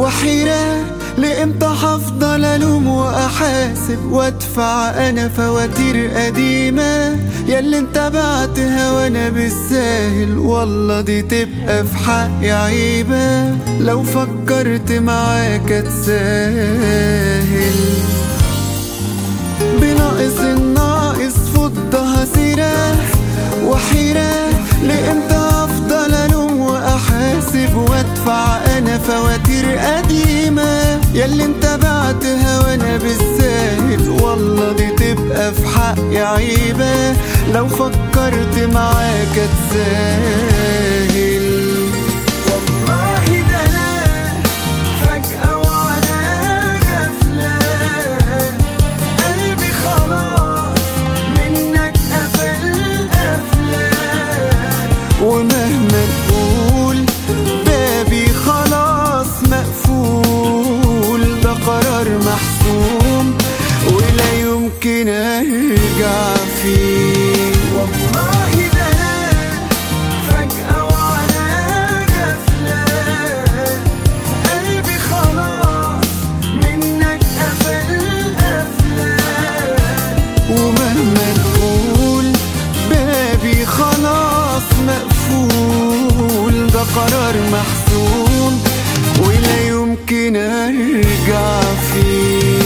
وحيرة لإمتى هفضل ألوم وأحاسب وأدفع أنا فواتير قديمة؟ ياللي انت بعتها وأنا بالساهل، والله دي تبقى في حقي عيبة. لو فكرت معاك أتساهل بناقص الناقص فضها سيرة. وحيرة لإمتى هفضل ألوم وأحاسب وأدفع أنا فواتير قديمة؟ ياللي انت بعتها وأنا بالساهل، والله دي تبقى في حقي عيبة. لو فكرت معاك أتساهل. والله ده أنا فجأة وعلى غفلة قلبي خلاص منك قفل قفلة، ومهما تقول بابي خلاص مقفول. ده قرار محسوم ولا يمكن ارجع فيه. والله ده انا فجأة وعلى غفلة قلبي خلاص منك قفل قفلة، ومهما تقول بابي خلاص مقفول. ده قرار محسوم ولا يمكن ارجع فيه.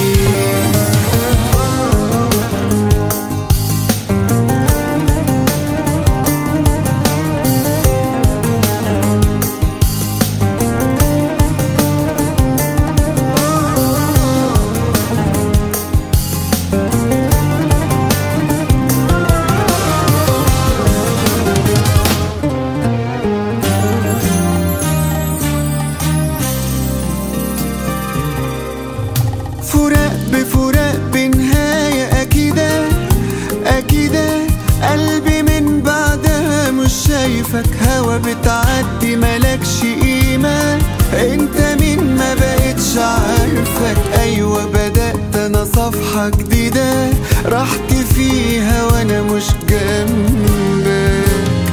فراق بفراق بنهاية أكيدة أكيدة. قلبي من بعدها مش شايفك، هوا بتعدي ملكش قيمة. انت مين ما بقتش عارفك، ايوه بدأت انا صفحة جديدة راحتي فيها وانا مش جنبك.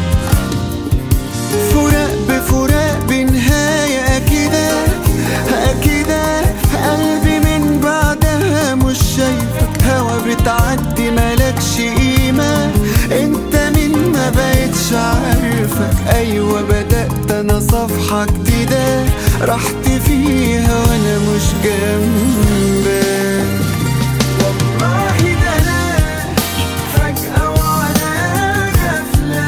فراق بفراق بنهاية أكيدة أكيدة. قلبي من بعدها مش شايفك، هوا بتعدي ملكش قيمة. انت مين ما بقتش عارفك، ايوه بدأت انا صفحة جديدة راحتي فيها وانا مش جنبك. والله ده انا فجأة وعلى غفلة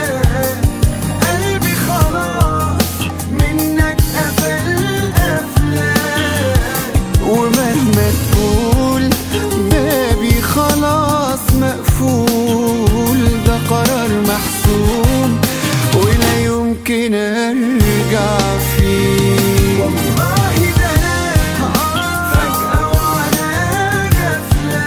قلبي خلاص منك قفل قفلة، ومهما تقول بابي خلاص مقفول. ده قرار محسوم ولا يمكن ارجع فيه. والله ده انا فجأة وعلى غفلة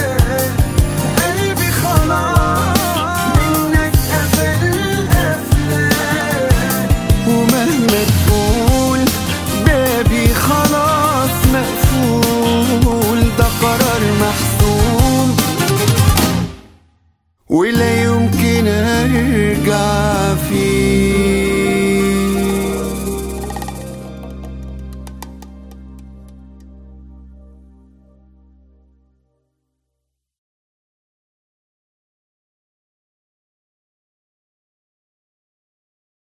قلبي خلاص منك قفل قفلة، ومهما تقول بابي خلاص مقفول. ده قرار محسوم ولا يمكن ارجع فيه.